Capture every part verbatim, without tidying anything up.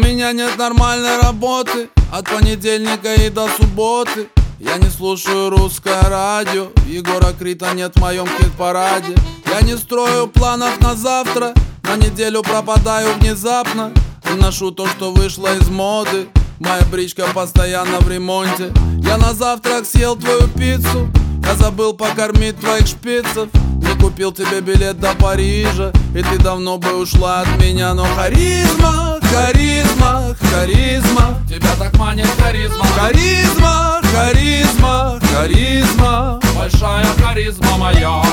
меня нет нормальной работы от понедельника и до субботы. Я не слушаю русское радио, Егора Крида нет в моем хит-параде. Я не строю планов на завтра, на неделю пропадаю внезапно. И ношу то, что вышло из моды, моя бричка постоянно в ремонте. Я на завтрак съел твою пиццу, я забыл покормить твоих шпицев. Не купил тебе билет до Парижа, и ты давно бы ушла от меня. Но харизма, харизма, харизма, тебя так манит харизма. Харизма, харизма, харизма, большая харизма моя.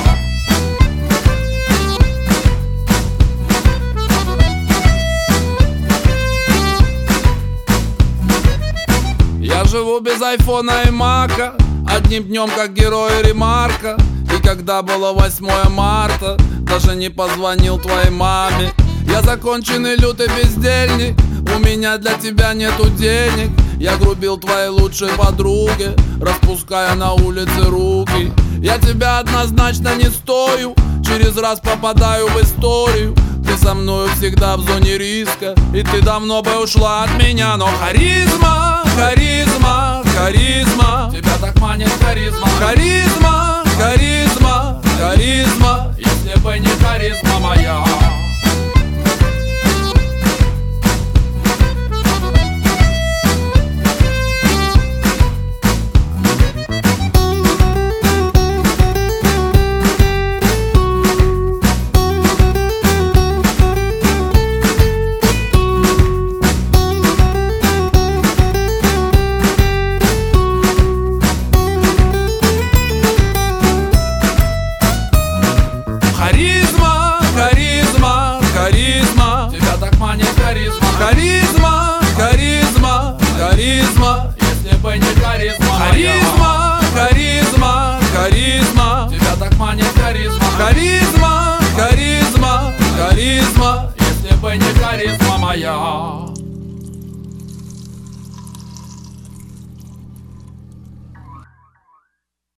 Я живу без айфона и мака, одним днем как герой ремарка. И когда было восьмое марта, даже не позвонил твоей маме. Я законченный лютый бездельник, у меня для тебя нету денег. Я грубил твоей лучшей подруге, распуская на улице руки. Я тебя однозначно не стою, через раз попадаю в историю. Ты со мною всегда в зоне риска, и ты давно бы ушла от меня. Но харизма, харизма, харизма, тебя так манит харизма. Харизма, харизма, харизма, если бы не харизма моя. Харизма, харизма, харизма, тебя так манит харизма. Харизма, харизма, харизма, если бы не харизма. Харизма, харизма, харизма, тебя так манит харизма. Харизма, харизма, харизма, если бы не харизма моя.